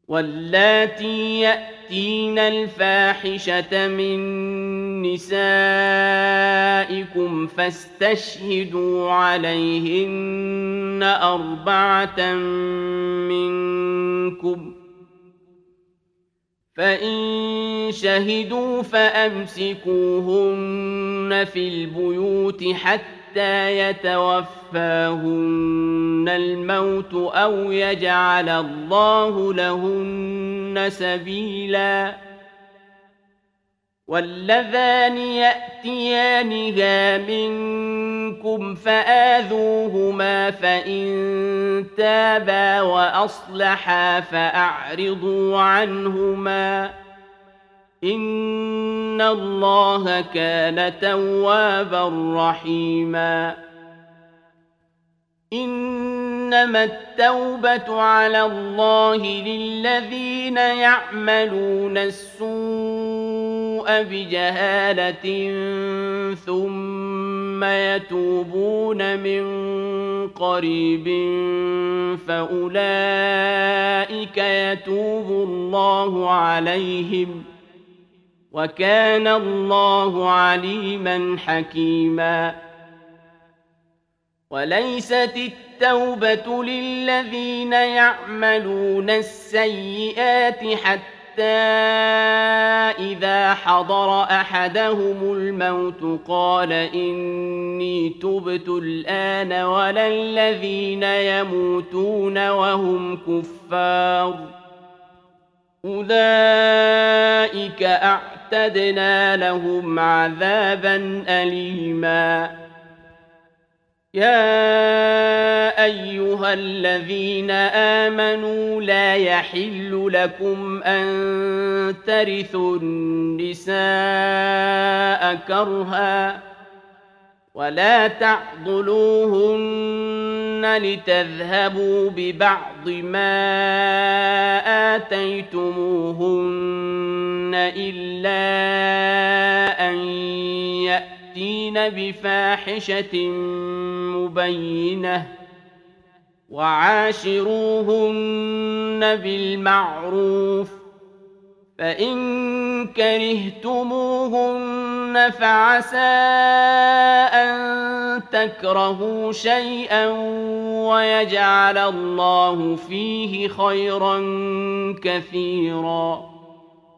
واللاتي يأتين الفاحشة من نسائكم فاستشهدوا عليهن 4 منكم، فإن شهدوا فأمسكوهن في البيوت حتى يتوفاهن الموت أو يجعل الله لهن سبيلا. واللذان يأتيانها منكم فآذوهما، فإن تابا وأصلحا فأعرضوا عنهما، إن الله كان توابا رحيما. إنما التوبة على الله للذين يعملون السوء بجهالة ثم يتوبون من قريب فأولئك يتوب الله عليهم، وكان الله عليما حكيما. وليست التوبة للذين يعملون السيئات حتى إذا حضر أحدهم الموت قال إني تبت الآن، ولا الذين يموتون وهم كفار، أولئك أعتدنا لهم عذابا أليما. يا أيها الذين آمنوا لا يحل لكم أن ترثوا النساء كرها، ولا تعضلوهن لتذهبوا ببعض ما آتيتموهن إلا أن يأتين بفاحشة مبينة، وعاشروهن بالمعروف، فإن كرهتموهن فعسى أن تكرهوا شيئا ويجعل الله فيه خيرا كثيرا.